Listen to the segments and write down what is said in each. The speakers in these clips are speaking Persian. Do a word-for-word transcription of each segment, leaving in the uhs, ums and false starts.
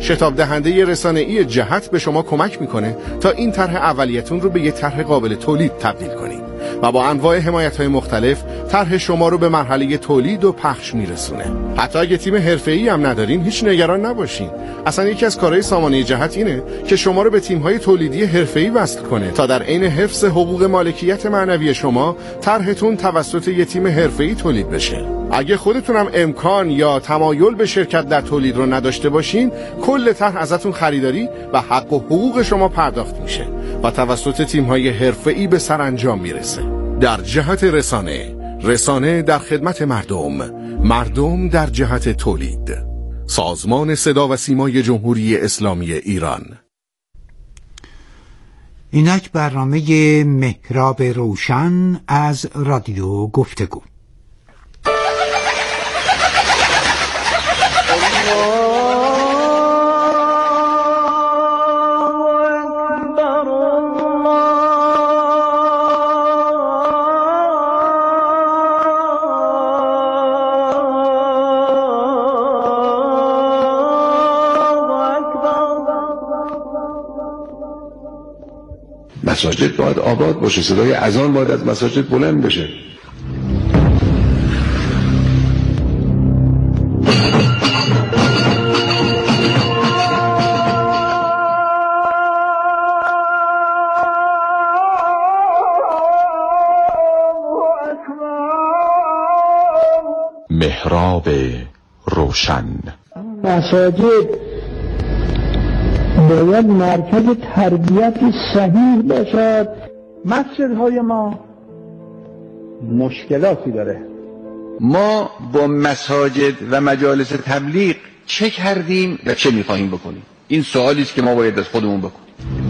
شتاب دهنده رسانه‌ای جهت به شما کمک میکنه تا این طرح اولیتون رو به یه طرح قابل تولید تبدیل کنید و با انواع حمایت‌های مختلف طرح شما رو به مرحله تولید و پخش میرسونه. حتی اگه تیم حرفه‌ای هم ندارین هیچ نگران نباشین. اصلا یکی از کارهای سامانه جهت اینه که شما رو به تیم‌های تولیدی حرفه‌ای وصل کنه تا در عین حفظ حقوق مالکیت معنوی شما طرحتون توسط یه تیم حرفه‌ای تولید بشه. اگه خودتونم امکان یا تمایل به شرکت در تولید رو نداشته باشین، کل طرح ازتون خریداری و حق و حقوق شما پرداخت میشه و توسط تیم‌های حرفه‌ای به سرانجام میرسه. در جهت رسانه، رسانه در خدمت مردم، مردم در جهت تولید. سازمان صدا و سیمای جمهوری اسلامی ایران. اینک برنامه محراب روشن از رادیو گفتگو. مساجد باید آباد باشه، صدای اذان باید از مساجد بلند بشه. محراب روشن. مساجد باید مرکز تربیت صحیح باشد. مسجدهای ما مشکلاتی داره. ما با مساجد و مجالس تبلیغ چه کردیم و چه می‌خواهیم بکنیم؟ این سوالی است که ما باید از خودمون بکنیم.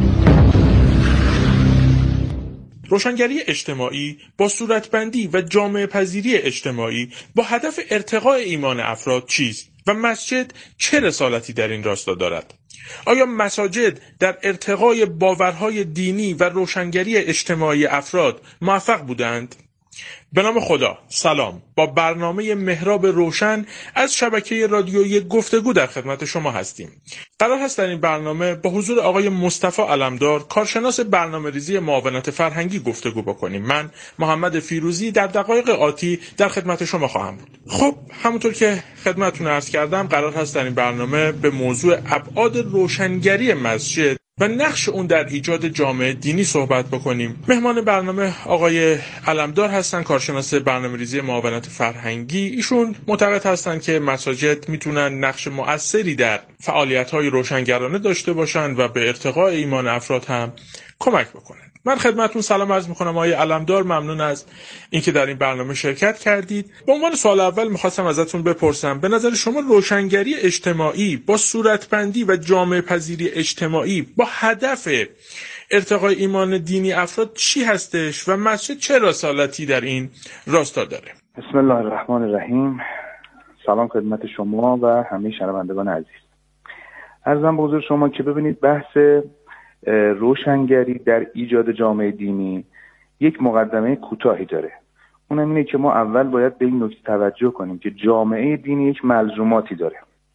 روشنگری اجتماعی با صورتبندی و جامعه پذیری اجتماعی با هدف ارتقاء ایمان افراد چیست و مسجد چه رسالتی در این راستا دارد؟ آیا مساجد در ارتقای باورهای دینی و روشنگری اجتماعی افراد موفق بودند؟ به نام خدا، سلام. با برنامه محراب روشن از شبکه رادیویی گفتگو در خدمت شما هستیم. قرار هست در این برنامه با حضور آقای مصطفی علمدار، کارشناس برنامه‌ریزی معاونت فرهنگی گفتگو بکنیم. من محمد فیروزی در دقایق آتی در خدمت شما خواهم بود. خب، همونطور که خدمتتون عرض کردم، قرار هست در این برنامه به موضوع ابعاد روشنگری مسجد و نقش اون در ایجاد جامعه دینی صحبت بکنیم. مهمان برنامه آقای علمدار هستن، کارشناس برنامه‌ریزی معاونت فرهنگی. ایشون معتقد هستن که مساجد میتونن نقش مؤثری در فعالیت‌های روشنگرانه داشته باشن و به ارتقاء ایمان افراد هم کمک بکنن. من خدمتتون سلام عرض میکنم آقای علمدار، ممنون از اینکه در این برنامه شرکت کردید. به عنوان سوال اول میخواستم ازتون بپرسم، به نظر شما روشنگری اجتماعی با صورتبندی و جامعه پذیری اجتماعی با هدف ارتقای ایمان دینی افراد چی هستش و مسجد چه رسالتی در این راستا داره؟ بسم الله الرحمن الرحیم. سلام خدمت شما و همه شنوندگان عزیز. عرضم به حضور شما که ببینید بحث روشنگری در ایجاد جامعه دینی یک مقدمه کوتاهی داره. اونم اینه که ما اول باید به این نکته توجه کنیم که جامعه دینی یک ملزوماتی داره.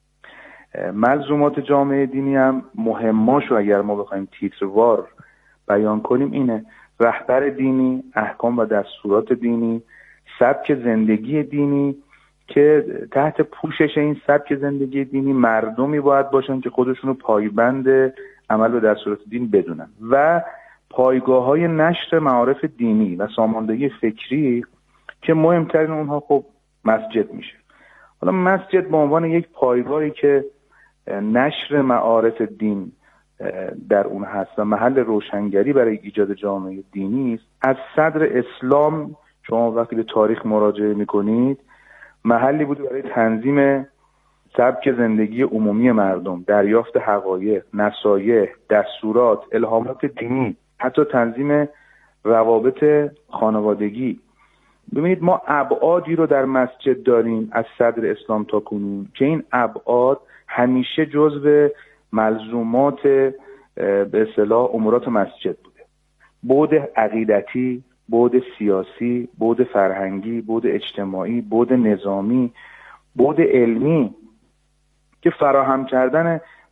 ملزومات جامعه دینی هم مهماشو اگر ما بخوایم تیتروار بیان کنیم اینه: رهبر دینی، احکام و دستورات دینی، سبک زندگی دینی که تحت پوشش این سبک زندگی دینی مردمی باید باشن که خودشونو پایبند عمل به دستورات دین بدونن و پایگاه‌های نشر معارف دینی و ساماندهی فکری که مهمترین اونها خب مسجد میشه. حالا مسجد به عنوان یک پایگاهی که نشر معارف دین در اون هست و محل روشنگری برای ایجاد جامعه دینی است، از صدر اسلام شما وقتی به تاریخ مراجعه میکنید محلی بود برای تنظیم سبک زندگی عمومی مردم، دریافت حقایق، نصایح، دستورات، الهامات دینی، حتی تنظیم روابط خانوادگی. ببینید ما ابعادی رو در مسجد داریم از صدر اسلام تا کنون که این ابعاد همیشه جزو ملزومات به اصطلاح امورات مسجد بوده. بعد عقیدتی، بعد سیاسی، بعد فرهنگی، بعد اجتماعی، بعد نظامی، بعد علمی که فراهم کردن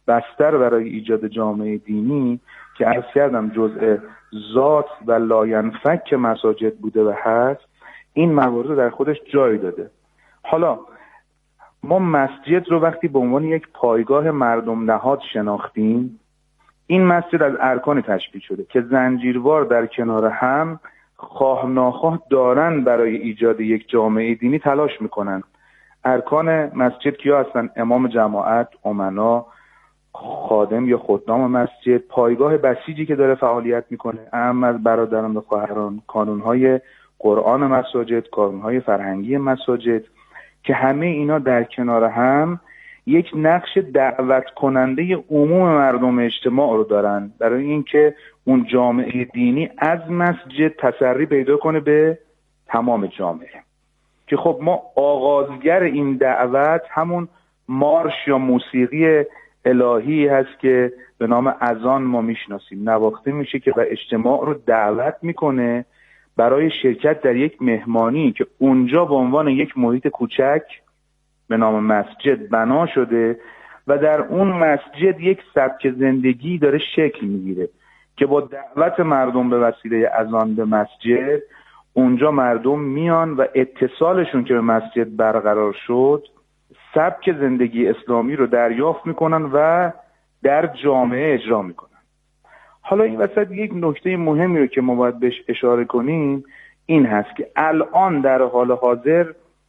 بستر برای ایجاد جامعه دینی که عرض کردم جزء ذات و لاینفک مساجد بوده و هست، این موارد در خودش جای داده. حالا ما مسجد رو وقتی به عنوان یک پایگاه مردم نهاد شناختیم، این مسجد از ارکان تشکیل شده که زنجیروار در کنار هم خواه ناخواه دارن برای ایجاد یک جامعه دینی تلاش میکنن. ارکان مسجد کیا هستن؟ امام جماعت، امنا، خادم یا خدام مسجد، پایگاه بسیجی که داره فعالیت میکنه، اهم از برادران و خواهران، کانونهای قرآن مساجد، کانونهای فرهنگی مساجد، که همه اینا در کنار هم یک نقش دعوت کننده عموم مردم اجتماع رو دارن برای اینکه اون جامعه دینی از مسجد تسری پیدا کنه به تمام جامعه. که خب ما آغازگر این دعوت همون مارش یا موسیقی الهی هست که به نام اذان ما میشناسیم. نواخته میشه که و اجتماع رو دعوت میکنه برای شرکت در یک مهمانی که اونجا به عنوان یک محیط کوچک به نام مسجد بنا شده و در اون مسجد یک سبک زندگی داره شکل میگیره که با دعوت مردم به وسیله اذان به مسجد، اونجا مردم میان و اتصالشون که به مسجد برقرار شد سبک زندگی اسلامی رو دریافت میکنن و در جامعه اجرا میکنن. حالا این وسط یک نکته مهمی رو که ما باید بهش اشاره کنیم این هست که الان در حال حاضر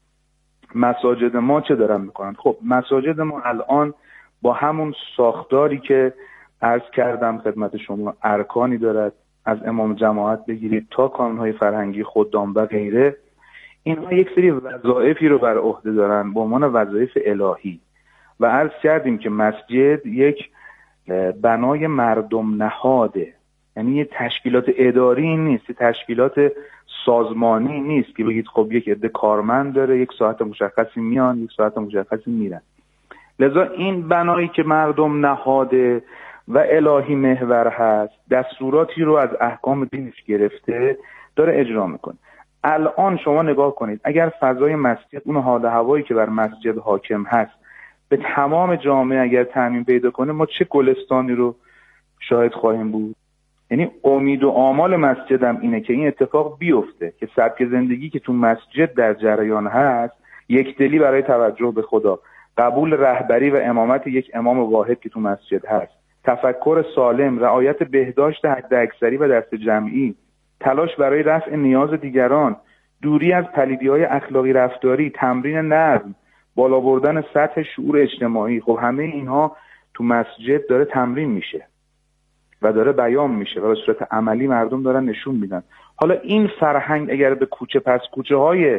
مساجد ما چه دارن میکنن؟ خب مساجد ما الان با همون ساختاری که عرض کردم خدمت شما، ارکانی دارد، از امام جماعت بگیرید تا کانونهای فرهنگی، خدام و غیره، اینها یک سری وظایفی رو بر عهده دارن به عنوان وظایف الهی و عرض کردیم که مسجد یک بنای مردم نهاده، یعنی یه تشکیلات اداری نیست، یه تشکیلات سازمانی نیست که بگید خب یک عده کارمند داره، یک ساعت مشخصی میان، یک ساعت مشخصی میرن. لذا این بنایی که مردم نهاده و الهی محور هست، دستوراتی رو از احکام دینش گرفته داره اجرا میکنه. الان شما نگاه کنید اگر فضای مسجد، اون حال هوایی که بر مسجد حاکم هست به تمام جامعه اگر تعمیم پیدا کنه، ما چه گلستانی رو شاهد خواهیم بود. یعنی امید و آمال مسجدم اینه که این اتفاق بیفته که سبک زندگی که تو مسجد در جریان هست، یک دلی برای توجه به خدا، قبول رهبری و امامت یک امام واحد که تو مسجد هست، تفکر سالم، رعایت بهداشت حداکثری و دست جمعی، تلاش برای رفع نیاز دیگران، دوری از پلیدی‌های اخلاقی رفتاری، تمرین نظم، بالا بردن سطح شعور اجتماعی. خب همه اینها تو مسجد داره تمرین میشه و داره بیان میشه و به صورت عملی مردم دارن نشون میدن. حالا این فرهنگ اگر به کوچه پس کوچه های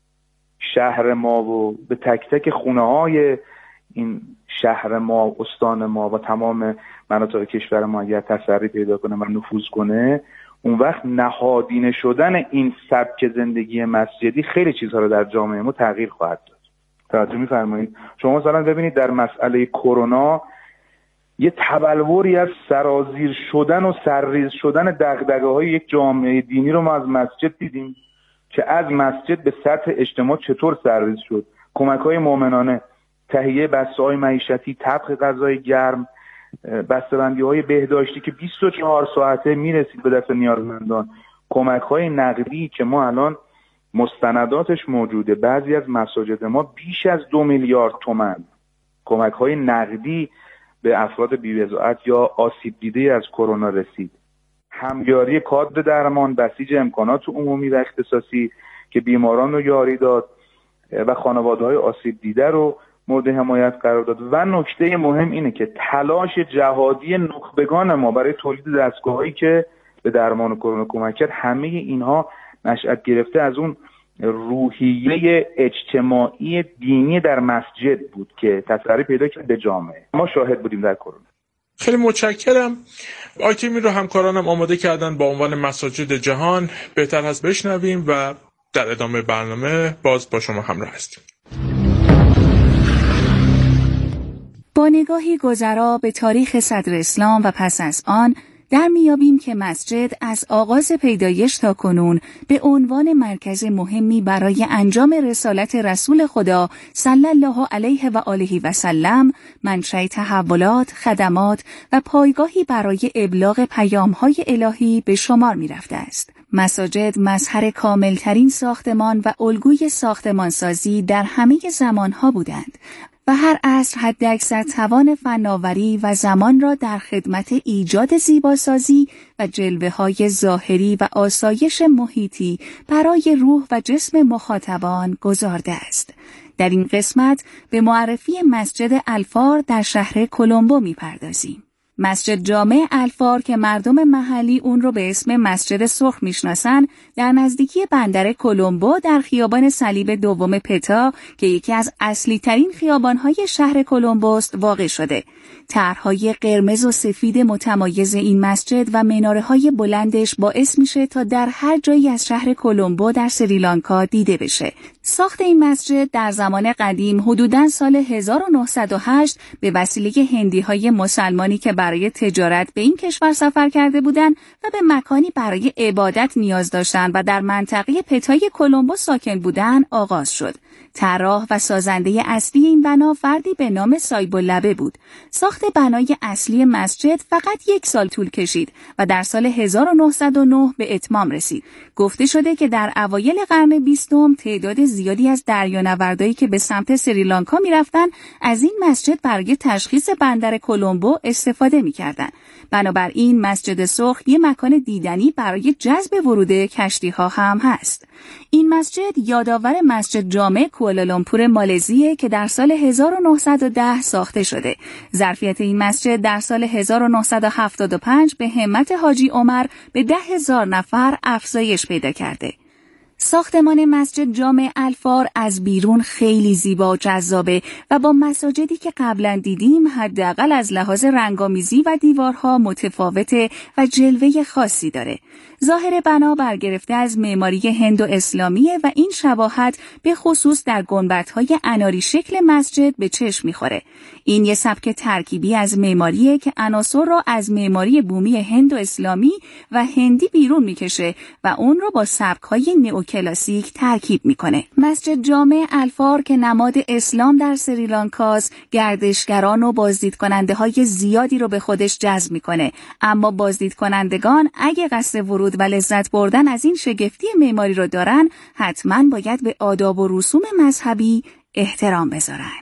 شهر ما و به تک تک خونه های این شهر ما، استان ما و تمام مناطق کشور ما اگر تسری پیدا کنه و نفوذ کنه، اون وقت نهادینه شدن این سبک زندگی مسجدی خیلی چیزها رو در جامعه ما تغییر خواهد داد. توجه می‌فرمایید؟ شما مثلا ببینید در مسئله کرونا یه تبلوری از سرازیر شدن و سرریز شدن دغدغه‌های یک جامعه دینی رو ما از مسجد دیدیم که از مسجد به سطح اجتماع چطور سرریز شد. کمک‌های مؤمنانه، تهیه بسته‌های معیشتی، طبخ غذای گرم، بسته‌بندی‌های بهداشتی که بیست و چهار ساعته میرسید به دست نیازمندان، کمک‌های نقدی که ما الان مستنداتش موجوده، بعضی از مساجد ما بیش از دو میلیارد تومان کمک‌های نقدی به افراد بی‌وضاحت یا آسیب دیده از کرونا رسید. همیاری کادر درمان، بسیج امکانات عمومی و اختصاصی که بیماران رو یاری داد و خانواده‌های آسیب دیده رو مورد حمایت قرار داد. و نکته مهم اینه که تلاش جهادی نخبگان ما برای تولید دستگاه‌هایی که به درمان کرونا کمک کرد، همه اینها نشأت گرفته از اون روحیه اجتماعی دینی در مسجد بود که تسری پیدا کرد به جامعه. ما شاهد بودیم در کرونا. خیلی متشکرم. آیتمی رو همکارانم آماده کردن با عنوان مساجد جهان. بهتر هست بشنویم و در ادامه برنامه باز با شما همراه هستیم. با نگاهی گذرا به تاریخ صدر اسلام و پس از آن، در میابیم که مسجد از آغاز پیدایش تا کنون به عنوان مرکز مهمی برای انجام رسالت رسول خدا صلی الله علیه و آله و سلم، منشأ تحولات، خدمات و پایگاهی برای ابلاغ پیام‌های الهی به شمار می‌رفته است. مساجد مظهر کاملترین ساختمان و الگوی ساختمانسازی در همه زمانها بودند و هر عصر حداکثر توان فناوری و زمان را در خدمت ایجاد زیباسازی و جلوه‌های ظاهری و آسایش محیطی برای روح و جسم مخاطبان گذارده است. در این قسمت به معرفی مسجد الفار در شهر کلمبو می‌پردازیم. مسجد جامع الفار که مردم محلی اون رو به اسم مسجد سرخ میشناسن، در نزدیکی بندر کلمبو در خیابان صلیب دوم پتا که یکی از اصلی ترین خیابان‌های شهر کلمبوست واقع شده. طرح‌های قرمز و سفید متمایز این مسجد و مناره‌های بلندش باعث میشه تا در هر جایی از شهر کلمبو در سریلانکا دیده بشه. ساخت این مسجد در زمان قدیم حدوداً سال هزار و نهصد و هشت به وسیله هندی‌های مسلمانی که برای تجارت به این کشور سفر کرده بودند و به مکانی برای عبادت نیاز داشتند و در منطقه پتای کلمبو ساکن بودند آغاز شد. طراح و سازنده اصلی این بنا فردی به نام سایب‌اللبه بود. ساخت بنای اصلی مسجد فقط یک سال طول کشید و در سال هزار و نهصد و نه به اتمام رسید. گفته شده که در اوایل قرن بیستم تعداد زیادی از دریانوردایی که به سمت سریلانکا می‌رفتند از این مسجد برای تشخیص بندر کلمبو استفاده می‌کردند. بنابراین مسجد سرخ یک مکان دیدنی برای جذب ورود کشتی‌ها هم هست. این مسجد یادآور مسجد جامع کوالالامپور مالزیه که در سال هزار و نهصد و ده ساخته شده. ظرفیت این مسجد در سال هزار و نهصد و هفتاد و پنج به همت حاجی عمر به ده هزار نفر افزایش پیدا کرده. ساختمان مسجد جامع الفار از بیرون خیلی زیبا و جذابه و با مساجدی که قبلا دیدیم حداقل از لحاظ رنگامیزی و دیوارها متفاوته و جلوه خاصی داره. ظاهر بنا برگرفته از معماری هند و اسلامیه و این شباهت به خصوص در گنبدهای اناری شکل مسجد به چشم میخوره. این یه سبک ترکیبی از معماریه که عناصر را از معماری بومی هند و اسلامی و هندی بیرون میکشه و اون رو با سبک‌های نئوکلاسیک ترکیب میکنه. مسجد جامع الفار که نماد اسلام در سریلانکاست، گردشگران و بازدید کننده های زیادی رو به خودش جذب میکنه، اما بازدید کنندگان اگه قصد ورود و لذت بردن از این شگفتی معماری رو دارن، حتما باید به آداب و رسوم مذهبی احترام بذارن.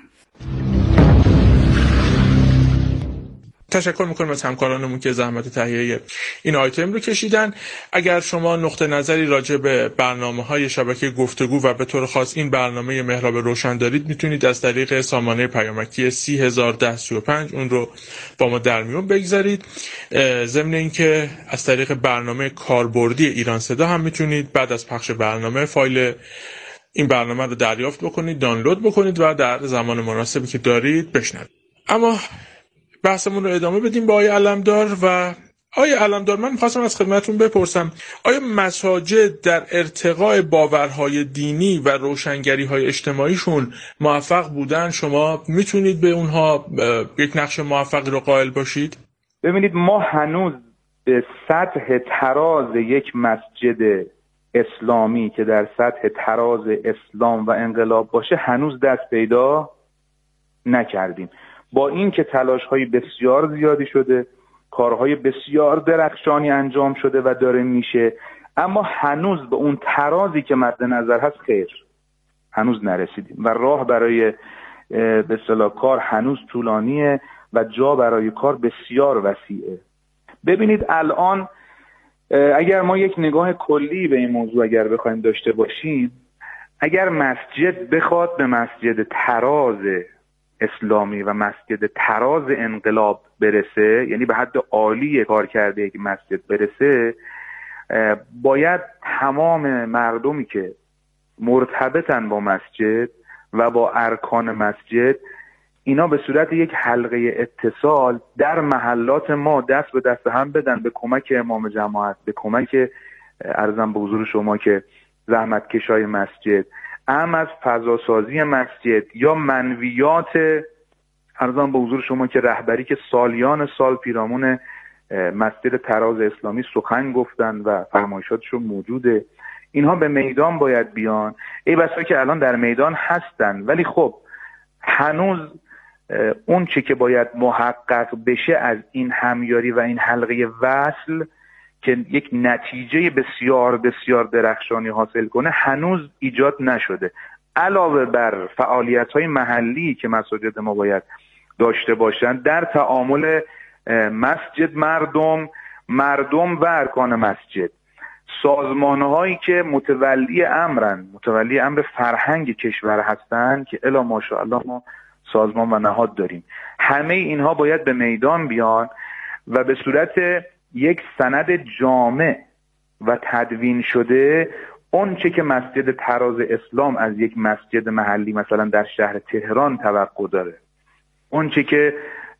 تشکر میکنم از همکارانمون که زحمت تهیه این آیتم رو کشیدن. اگر شما نقطه نظری راجع به برنامه‌های شبکه گفتگو و به طور خاص این برنامه محراب روشن دارید، میتونید از طریق سامانه پیامکی سی هزار و ده سی و پنج اون رو با ما در میون بگذارید. ضمن اینکه از طریق برنامه کاربردی ایران صدا هم میتونید بعد از پخش برنامه فایل این برنامه رو دریافت بکنید، دانلود بکنید و در زمان مناسبی که دارید بشنوید. اما بحثمون رو ادامه بدیم با آقای علمدار. و آقای علمدار، من می‌خواستم از خدمتتون بپرسم آیا مساجد در ارتقاء باورهای دینی و روشنگری‌های اجتماعیشون موفق بودن؟ شما میتونید به اونها یک نقش موفقی رو قائل باشید؟ ببینید، ما هنوز به سطح تراز یک مسجد اسلامی که در سطح تراز اسلام و انقلاب باشه هنوز دست پیدا نکردیم. با این که تلاش‌های بسیار زیادی شده، کارهای بسیار درخشانی انجام شده و داره میشه، اما هنوز به اون ترازی که مد نظر هست خیر هنوز نرسیدیم و راه برای به اصطلاح کار هنوز طولانیه و جا برای کار بسیار وسیعه. ببینید الان اگر ما یک نگاه کلی به این موضوع اگر بخوایم داشته باشیم، اگر مسجد بخواد به مسجد تراز اسلامی و مسجد تراز انقلاب برسه، یعنی به حد عالی کار کرده یک مسجد برسه، باید تمام مردمی که مرتبطن با مسجد و با ارکان مسجد، اینا به صورت یک حلقه اتصال در محلات ما دست به دست هم بدن، به کمک امام جماعت، به کمک عرضم به حضور شما که زحمتکشای مسجد، ام از فضاسازی مسجد یا منویات عرضم به حضور شما که رهبری که سالیان سال پیرامون مسجد تراز اسلامی سخن گفتن و فرمایشاتشون موجوده. اینها به میدان باید بیان. ای بسا که الان در میدان هستن ولی خب هنوز اون چه که باید محقق بشه از این همیاری و این حلقه وصل که یک نتیجه بسیار بسیار درخشانی حاصل کنه هنوز ایجاد نشده. علاوه بر فعالیت‌های محلی که مساجد ما باید داشته باشند در تعامل مسجد مردم مردم و ارکان مسجد، سازمان‌هایی که متولی امرن، متولی امر فرهنگ کشور هستند که الا ماشاءالله ما سازمان و نهاد داریم، همه اینها باید به میدان بیان و به صورت یک سند جامع و تدوین شده اون چه که مسجد تراز اسلام از یک مسجد محلی مثلا در شهر تهران توقع داره، اون چه که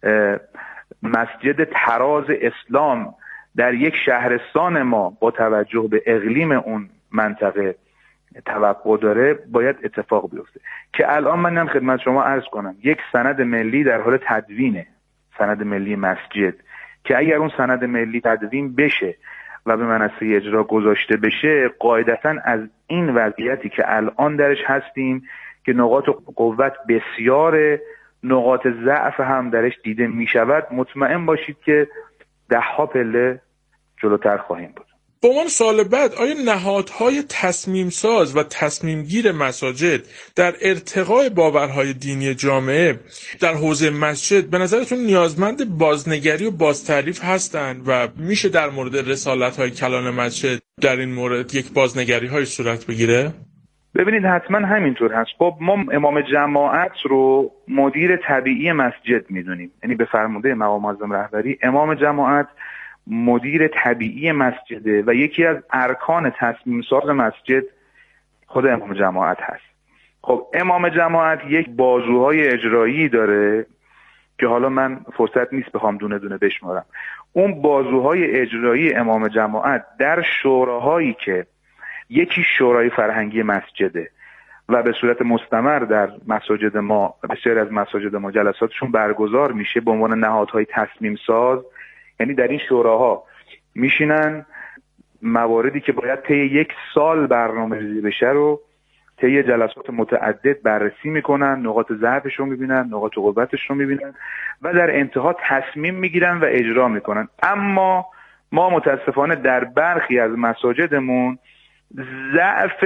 مسجد تراز اسلام در یک شهرستان ما با توجه به اقلیم اون منطقه توقع داره باید اتفاق بیفته. که الان من هم خدمت شما عرض کنم یک سند ملی در حال تدوینه، سند ملی مسجد، که اگر اون سند ملی تدوین بشه و به منصه اجرا گذاشته بشه قاعدتاً از این وضعیتی که الان درش هستیم که نقاط قوت بسیاره، نقاط ضعف هم درش دیده می شود، مطمئن باشید که ده ها پله جلوتر خواهیم بود. به عنوان سوال بعد، آیا نهادهای تصمیم ساز و تصمیم گیر مساجد در ارتقاء باورهای دینی جامعه در حوزه مسجد به نظرتون نیازمند بازنگری و بازتعریف هستند و میشه در مورد رسالت‌های کلان مسجد در این مورد یک بازنگری های صورت بگیره؟ ببینید حتما همینطور هست. خب ما امام جماعت رو مدیر طبیعی مسجد میدونیم، یعنی به فرموده مقام معظم رهبری امام جماعت مدیر طبیعی مسجده و یکی از ارکان تصمیم ساز مسجد خود امام جماعت هست. خب امام جماعت یک بازوهای اجرایی داره که حالا من فرصت نیست بخوام دونه دونه بشمارم. اون بازوهای اجرایی امام جماعت در شوراهایی که یکی شورای فرهنگی مسجده و به صورت مستمر در مساجد ما، بسیاری از مساجد ما جلساتشون برگزار میشه به عنوان نهادهای تصمیم ساز، یعنی در این شوراها میشینن مواردی که باید طی یک سال برنامه‌ریزی بشه رو طی جلسات متعدد بررسی میکنن، نقاط ضعفش رو میبینن، نقاط قوتش رو میبینن و در انتها تصمیم میگیرن و اجرا میکنن. اما ما متاسفانه در برخی از مساجدمون ضعف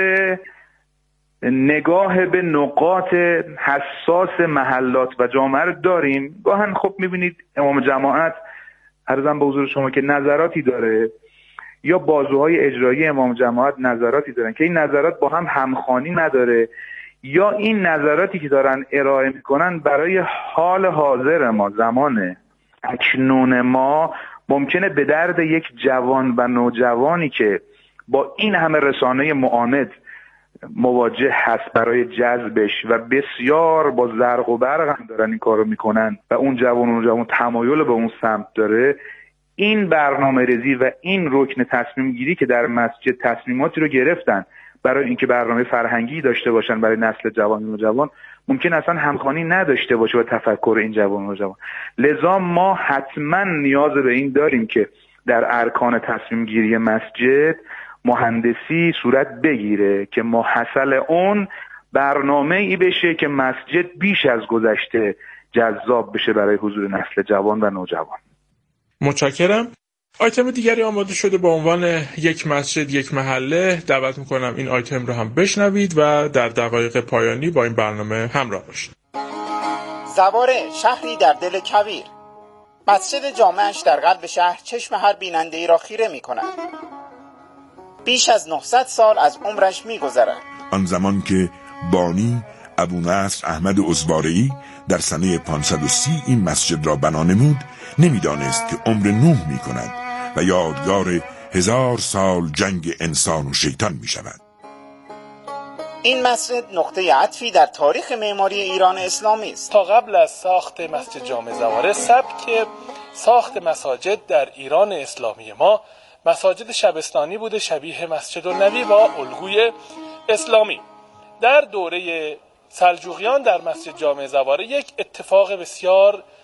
نگاه به نقاط حساس محلات و جامعه رو داریم. گاهن خب میبینید امام جماعت عرضم به حضور شما که نظراتی داره یا بازوهای اجرایی امام جماعت نظراتی دارن که این نظرات با هم همخوانی نداره، یا این نظراتی که دارن ارائه میکنن برای حال حاضر ما، زمان اکنون ما، ممکنه به درد یک جوان و نوجوانی که با این همه رسانه معاند مواجه هست برای جذبش و بسیار با زرق و برق هم دارن این کارو میکنن و اون جوان و جوان تمایل به اون سمت داره، این برنامه ریزی و این رکن تصمیم گیری که در مسجد تصمیماتی رو گرفتن برای اینکه برنامه فرهنگی داشته باشن برای نسل جوان و جوان، ممکن اصلا همخوانی نداشته باشه با تفکر این جوان و جوان. لذا ما حتما نیاز به این داریم که در ارکان تصمیم گیری مسجد مهندسی صورت بگیره که محصل اون برنامه ای بشه که مسجد بیش از گذشته جذاب بشه برای حضور نسل جوان و نوجوان. متشکرم. آیتم دیگری آماده شده با عنوان یک مسجد یک محله. دعوت میکنم این آیتم رو هم بشنوید و در دقایق پایانی با این برنامه همراه باشید. زواره شهری در دل کویر، مسجد جامعش در قلب شهر چشم هر بیننده‌ای را خیره میکند. بیش از نهصد سال از عمرش میگذرد. آن زمان که بانی ابو نصر احمد عزواره‌ای در سنه پانصد و سی این مسجد را بنا نمود، نمیدانست که عمر نوح می کند و یادگار هزار سال جنگ انسان و شیطان می شود. این مسجد نقطه عطفی در تاریخ معماری ایران اسلامی است. تا قبل از ساخت مسجد جامع زواره، سبک ساخت مساجد در ایران اسلامی ما مساجد شبستانی بوده شبیه مسجد النبی با الگوی اسلامی. در دوره سلجوقیان در مسجد جامع زواره یک اتفاق بسیار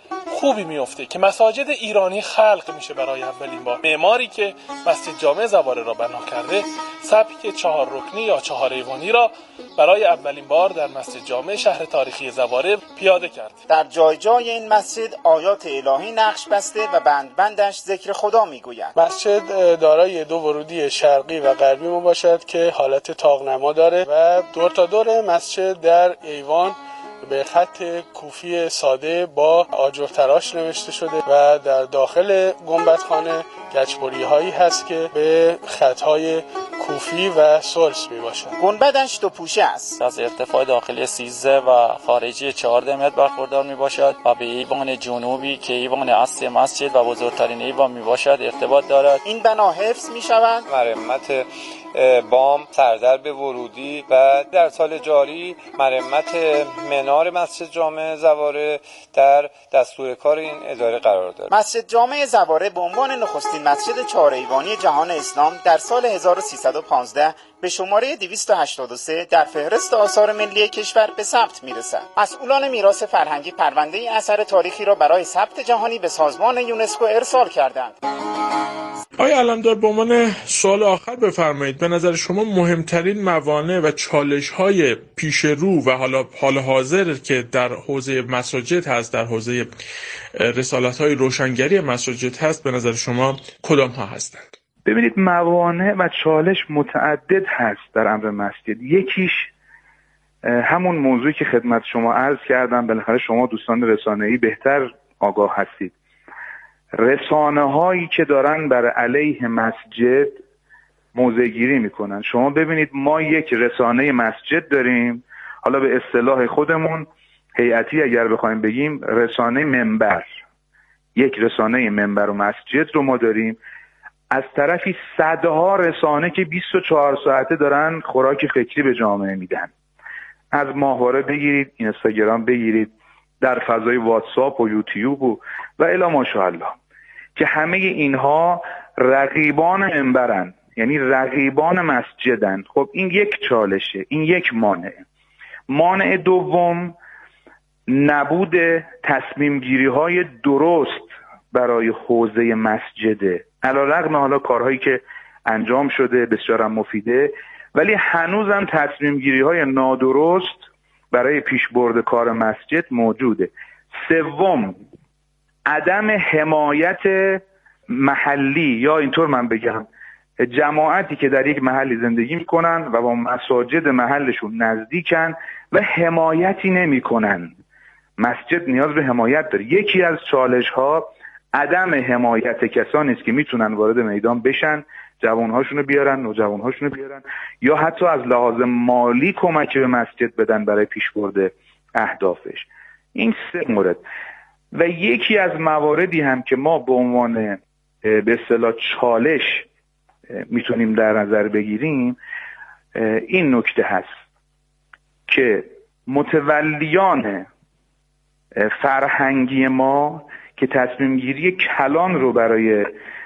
خوبی میفته که مساجد ایرانی خلق میشه برای اولین بار. معماری که مسجد جامع زواره را بنا کرده سبک چهار رکنی یا چهار ایوانی را برای اولین بار در مسجد جامع شهر تاریخی زواره پیاده کرد. در جای جای این مسجد آیات الهی نقش بسته و بند بندش ذکر خدا میگویند. مسجد دارای دو ورودی شرقی و غربی مباشرت که حالت طاق‌نما داره و دور تا دور مسجد در ایوان به خط کوفی ساده با آجر تراش نوشته شده و در داخل گنبدخانه گچبری هایی هست که به خطهای کوفی و سلس می باشد. گنبدش دو پوشه است. از ارتفاع داخلی سیزده و خارجی چهارده متر برخوردار می باشد و به ایوان جنوبی که ایوان اصلی مسجد و بزرگترین ایوان می باشد ارتباط دارد. این بنا حفظ می شود. مرمت بام، سردرب ورودی و در سال جاری مرمت منار مسجد جامع زواره در دستور کار این اداره قرار دارد. مسجد جامع زواره به عنوان نخستین مسجد چهار ایوانی جهان اسلام در سال هزار و سیصد و پانزده به شماره دویست و هشتاد و سه در فهرست آثار ملی کشور به ثبت میرسد. مسئولان میراث فرهنگی پرونده اثر تاریخی را برای ثبت جهانی به سازمان یونسکو ارسال کردند. آیا علمدار به عنوان سوال آخر بفرمایید، به نظر شما مهمترین موانع و چالش‌های پیش رو و حالا حال حاضر که در حوزه مساجد هست، در حوزه رسالت‌های روشنگری مساجد هست، به نظر شما کدام ها هستند؟ ببینید، موانع و چالش متعدد هست در امر مسجد. یکیش همون موضوعی که خدمت شما عرض کردم، بالاخره شما دوستان رسانه‌ای بهتر آگاه هستید. رسانه هایی که دارن بر علیه مسجد موضع گیری میکنن. شما ببینید ما یک رسانه مسجد داریم، حالا به اصطلاح خودمون هیئتی اگر بخوایم بگیم رسانه منبر، یک رسانه منبر و مسجد رو ما داریم. از طرفی صدها رسانه که بیست و چهار ساعته دارن خوراک فکری به جامعه میدن. از ماهواره بگیرید، اینستاگرام بگیرید، در فضای واتساپ و یوتیوب و و الی ماشاءالله، که همه اینها رقیبان منبرن، یعنی رقیبان مسجدن. خب این یک چالشه، این یک مانع. مانع دوم نبود تصمیم گیری های درست برای حوزه مسجده. علیرغم حالا کارهایی که انجام شده بسیار مفیده، ولی هنوزم تصمیم گیری های نادرست برای پیشبرد کار مسجد موجوده. سوم، عدم حمایت محلی، یا اینطور من بگم جماعتی که در یک محلی زندگی میکنن و با مساجد محلشون نزدیکن و حمایتی نمیکنن. مسجد نیاز به حمایت داره. یکی از چالش ها عدم حمایت کسانی است که میتونن وارد میدان بشن، جوانهاشونو بیارن، نوجوانهاشونو بیارن، یا حتی از لحاظ مالی کمک به مسجد بدن برای پیشبرد اهدافش. این سه مورد. و یکی از مواردی هم که ما به عنوان به اصطلاح چالش میتونیم در نظر بگیریم این نکته هست که متولیان فرهنگی ما که تصمیم گیری کلان رو برای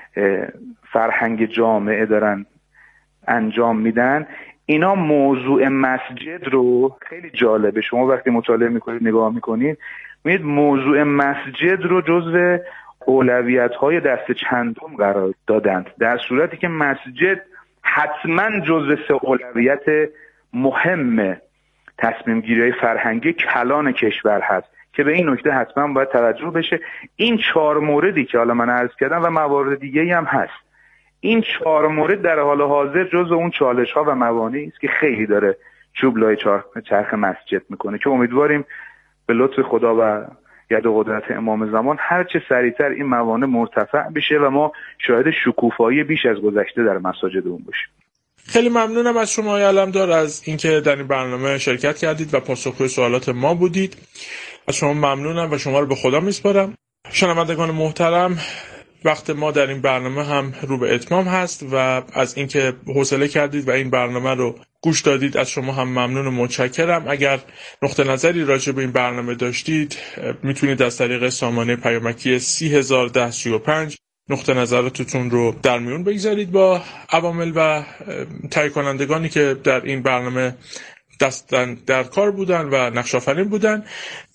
فرهنگ جامعه دارن انجام میدن، اینا موضوع مسجد رو، خیلی جالبه، شما وقتی مطالعه میکنید نگاه میکنید میبینید موضوع مسجد رو جزو اولویت‌های دست چندم قرار دادند، در صورتی که مسجد حتما جزو سه اولویت مهم تصمیم گیری فرهنگی کلان کشور هست که به این نکته حتما باید توجه بشه. این چهار موردی که حالا من عرض کردم و موارد دیگه‌ای هم هست، این چهار مورد در حال حاضر جزو اون چالش‌ها و موانعی است که خیلی داره چوب لای چرخ مسجد میکنه، که امیدواریم به لطف خدا و ید و قدرت امام زمان هر چه سریعتر این موانع مرتفع بشه و ما شاهد شکوفایی بیش از گذشته در مساجد اون باشیم. خیلی ممنونم از شما آقای علمدار از اینکه در این برنامه شرکت کردید و پاسخگوی سوالات ما بودید. از شما ممنونم و شما رو به خدا میسپارم. شنوندگان محترم، وقت ما در این برنامه هم رو به اتمام هست و از اینکه حوصله کردید و این برنامه رو گوش دادید از شما هم ممنون و متشکرم. اگر نقطه نظری راجع به این برنامه داشتید میتونید از طریق سامانه پیامکی سی هزار ده سی و پنج نقطه نظراتتون رو در میون بگذارید با عوامل و تهیه کنندگانی که در این برنامه دستن در کار بودن و نقش آفرین بودن.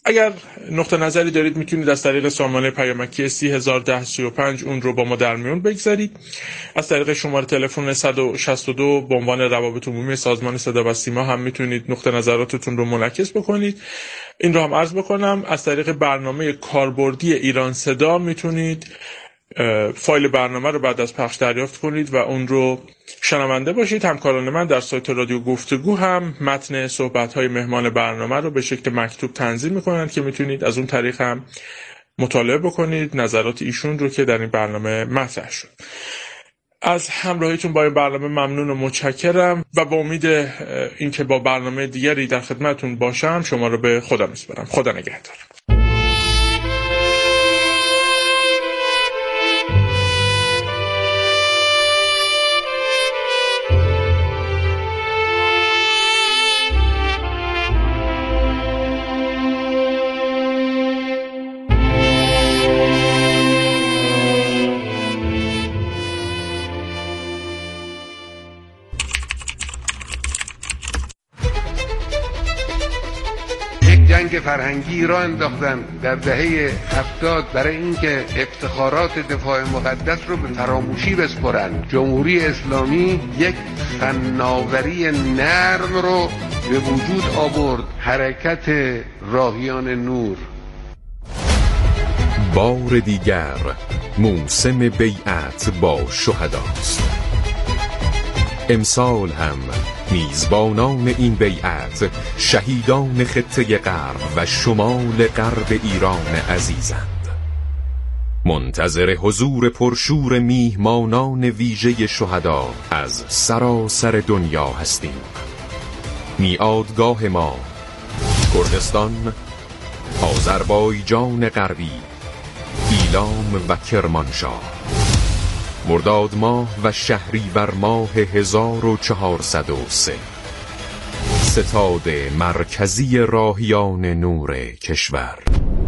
اگر نقطه نظری دارید میتونید از طریق سامانه پیامکی سی هزار و ده سی و پنج اون رو با ما در میون بگذارید. از طریق شماره تلفن صد و شصت و دو به عنوان روابط عمومی سازمان صدا و سیما هم میتونید نقطه نظراتتون رو منعکس بکنید. این رو هم عرض بکنم از طریق برنامه کاربردی ایران صدا میتونید فایل برنامه رو بعد از پخش دریافت کنید و اون رو شنونده باشید. همکاران من در سایت رادیو گفتگو هم متن صحبت‌های مهمان برنامه رو به شکل مکتوب تنظیم می‌کنند که میتونید از اون طریق هم مطالعه بکنید نظرات ایشون رو که در این برنامه مطرح شد. از همراهیتون با این برنامه ممنون و متشکرم و با امید اینکه با برنامه دیگری در خدمتتون باشم شما رو به خدا میسپارم. خدا نگهدار. جنگ فرهنگی را انداختن در دهه هفتاد برای اینکه افتخارات دفاع مقدس رو به فراموشی بسپرن. جمهوری اسلامی یک فناوری نرم رو به وجود آورد، حرکت راهیان نور. بار دیگر موسم بیعت با شهداست. امسال هم میزبانان این بیعت شهیدان خطه غرب و شمال غرب ایران عزیزند. منتظر حضور پرشور میهمانان ویژه شهدا از سراسر دنیا هستیم. میعادگاه ما کردستان، آذربایجان غربی، ایلام و کرمانشاه. مرداد ماه و شهریور ماه هزار و چهارصد و سه. ستاد مرکزی راهیان نور کشور.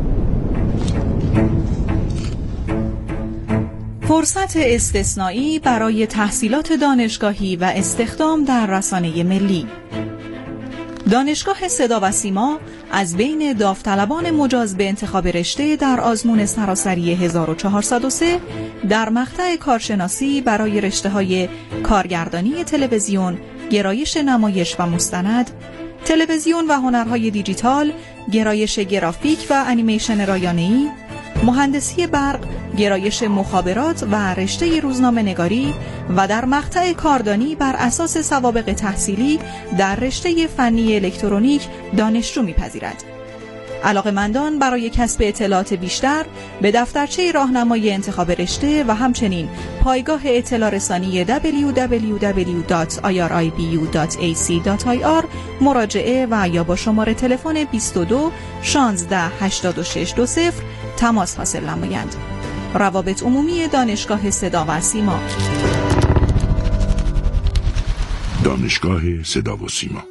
فرصت استثنایی برای تحصیلات دانشگاهی و استخدام در رسانه ملی. دانشگاه صدا و سیما از بین داوطلبان مجاز به انتخاب رشته در آزمون سراسری هزار و چهارصد و سه در مقطع کارشناسی برای رشته‌های کارگردانی تلویزیون، گرایش نمایش و مستند، تلویزیون و هنرهای دیجیتال، گرایش گرافیک و انیمیشن رایانه‌ای، مهندسی برق، گرایش مخابرات و رشته روزنامه نگاری و در مقطع کاردانی بر اساس سوابق تحصیلی در رشته فنی الکترونیک دانشجو می‌پذیرد. علاقه‌مندان برای کسب اطلاعات بیشتر به دفترچه راهنمای انتخاب رشته و همچنین پایگاه اطلاع رسانی دبلیو دبلیو دبلیو دات آی آر آی بی یو دات ای سی دات آی آر مراجعه و یا با شماره تلفن بیست و دو شانزده هشتاد و شش دو صفر تماس حاصل نمایند. روابط عمومی دانشگاه صدا و سیما. دانشگاه صدا و سیما.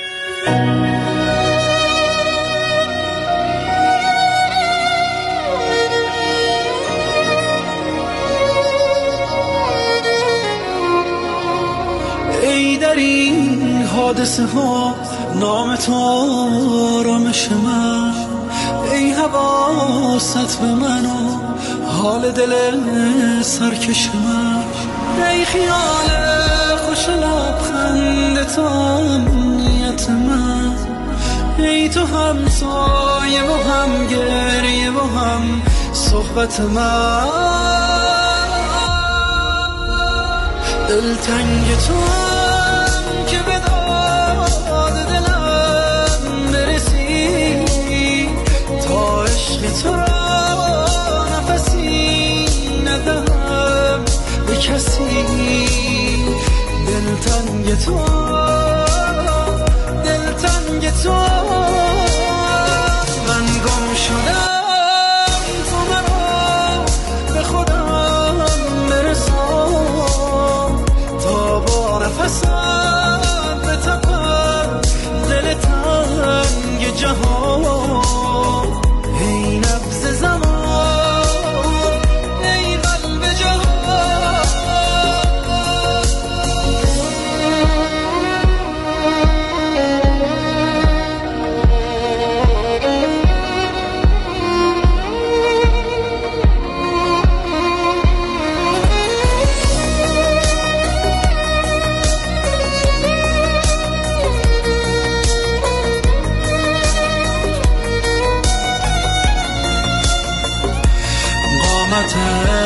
ای در این حادثه ها نام تو آرامش من، ای حواست به من و حال دل سرکش من، ای خیال خوش لبخند تو امنیت من، ای تو هم سایه و هم گریه و هم صحبت من، دلتنگ تو هم که به داد دلم برسی، تا عشق تو نفسی ندهم به کسی، دلتنگ تو دلتنگ تو